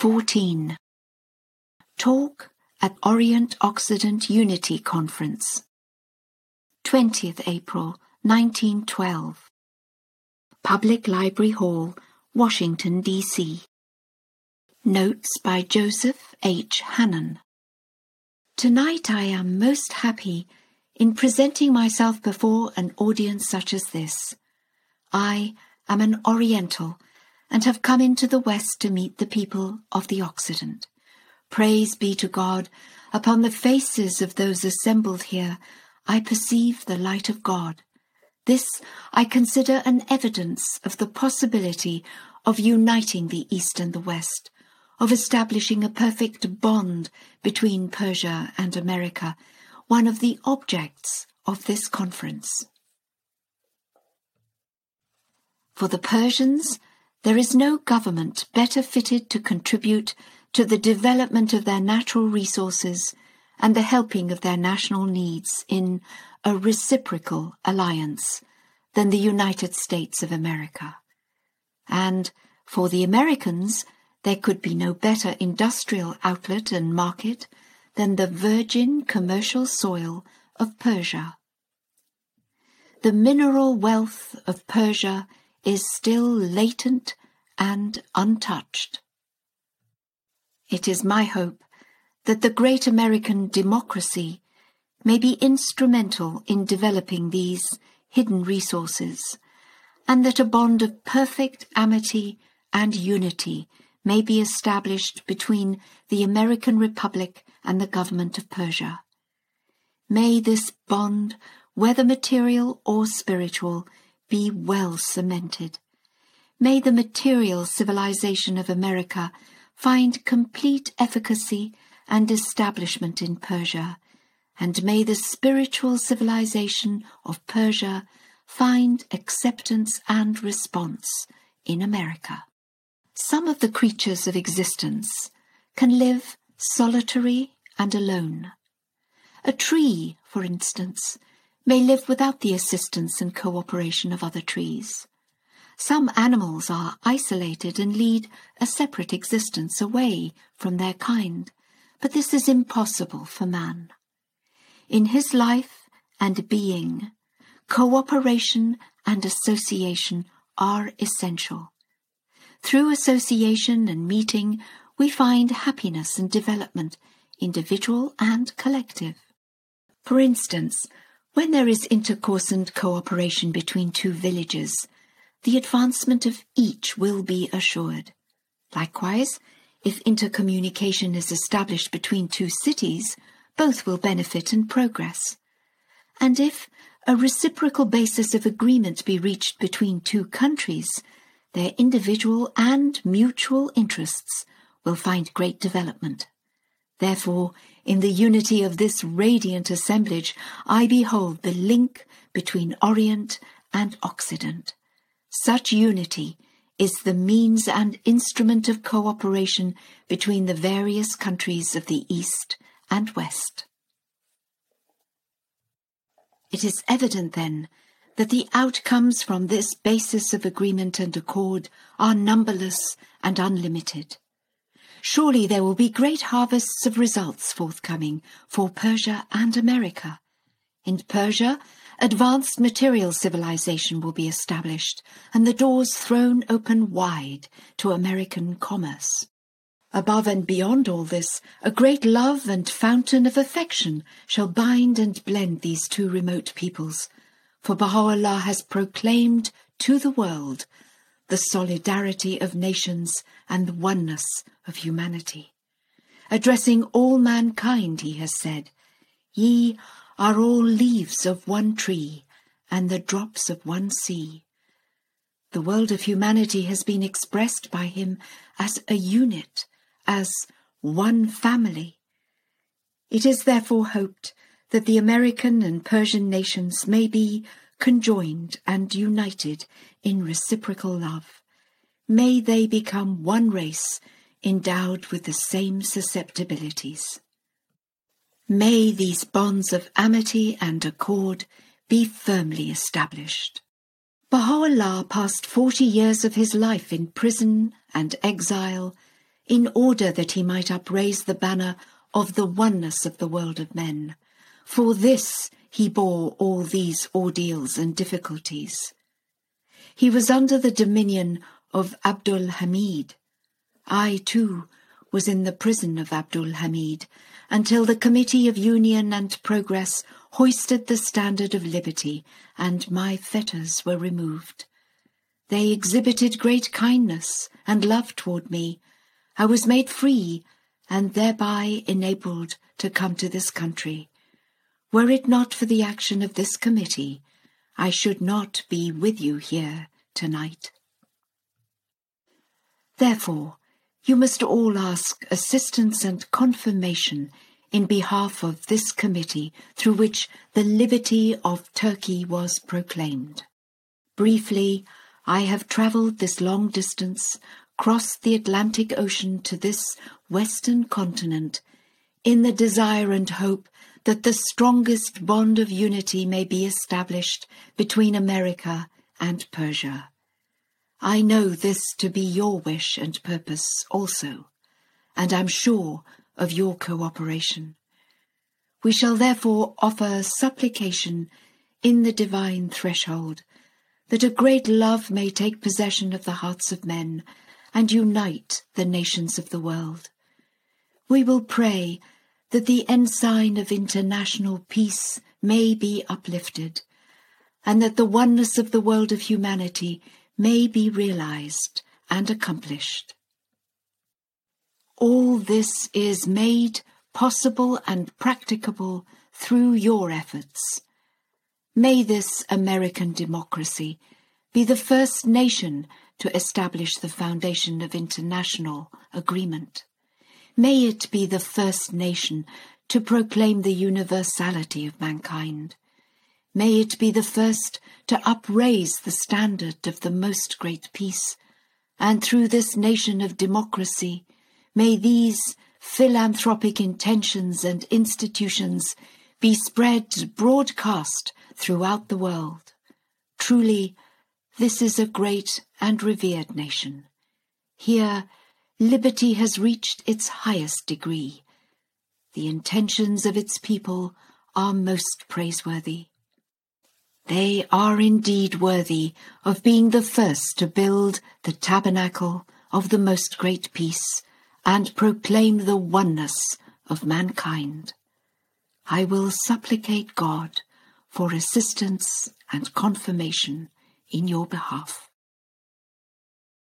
14. Talk at Orient-Occident Unity Conference. 20th April 1912. Public Library Hall, Washington, D.C. Notes by Joseph H. Hannon. Tonight I am most happy in presenting myself before an audience such as this. I am an Oriental and have come into the West to meet the people of the Occident. Praise be to God, upon the faces of those assembled here, I perceive the light of God. This I consider an evidence of the possibility of uniting the East and the West, of establishing a perfect bond between Persia and America, one of the objects of this conference. For the Persians, there is no government better fitted to contribute to the development of their natural resources and the helping of their national needs in a reciprocal alliance than the United States of America. And for the Americans, there could be no better industrial outlet and market than the virgin commercial soil of Persia. The mineral wealth of Persia is still latent and untouched. It is my hope that the great American democracy may be instrumental in developing these hidden resources, and that a bond of perfect amity and unity may be established between the American Republic and the government of Persia. May this bond, whether material or spiritual, be well cemented. May the material civilization of America find complete efficacy and establishment in Persia, and may the spiritual civilization of Persia find acceptance and response in America. Some of the creatures of existence can live solitary and alone. A tree, for instance, may live without the assistance and cooperation of other trees. Some animals are isolated and lead a separate existence away from their kind, but this is impossible for man. In his life and being, cooperation and association are essential. Through association and meeting, we find happiness and development, individual and collective. For instance, when there is intercourse and cooperation between two villages, the advancement of each will be assured. Likewise, if intercommunication is established between two cities, both will benefit and progress. And if a reciprocal basis of agreement be reached between two countries, their individual and mutual interests will find great development. Therefore, in the unity of this radiant assemblage, I behold the link between Orient and Occident. Such unity is the means and instrument of cooperation between the various countries of the East and West. It is evident, then, that the outcomes from this basis of agreement and accord are numberless and unlimited. Surely there will be great harvests of results forthcoming for Persia and America. In Persia, advanced material civilization will be established and the doors thrown open wide to American commerce. Above and beyond all this, a great love and fountain of affection shall bind and blend these two remote peoples, for Baha'u'llah has proclaimed to the world the solidarity of nations and the oneness of humanity. Addressing all mankind, he has said, "Ye are all leaves of one tree and the drops of one sea." The world of humanity has been expressed by him as a unit, as one family. It is therefore hoped that the American and Persian nations may be conjoined and united in reciprocal love. May they become one race endowed with the same susceptibilities. May these bonds of amity and accord be firmly established. Baha'u'llah passed 40 years of his life in prison and exile in order that he might upraise the banner of the oneness of the world of men. For this he bore all these ordeals and difficulties. He was under the dominion of Abdul Hamid. I, too, was in the prison of Abdul Hamid until the Committee of Union and Progress hoisted the standard of liberty and my fetters were removed. They exhibited great kindness and love toward me. I was made free and thereby enabled to come to this country. Were it not for the action of this committee, I should not be with you here tonight. Therefore, you must all ask assistance and confirmation in behalf of this committee through which the liberty of Turkey was proclaimed. Briefly, I have travelled this long distance, crossed the Atlantic Ocean to this western continent, in the desire and hope that the strongest bond of unity may be established between America and Persia. I know this to be your wish and purpose also, and am sure of your cooperation. We shall therefore offer supplication in the divine threshold, that a great love may take possession of the hearts of men and unite the nations of the world. We will pray that the ensign of international peace may be uplifted, and that the oneness of the world of humanity may be realized and accomplished. All this is made possible and practicable through your efforts. May this American democracy be the first nation to establish the foundation of international agreement. May it be the first nation to proclaim the universality of mankind. May it be the first to upraise the standard of the most great peace, and through this nation of democracy, may these philanthropic intentions and institutions be spread broadcast throughout the world. Truly, this is a great and revered nation. Here, liberty has reached its highest degree. The intentions of its people are most praiseworthy. They are indeed worthy of being the first to build the tabernacle of the most great peace and proclaim the oneness of mankind. I will supplicate God for assistance and confirmation in your behalf.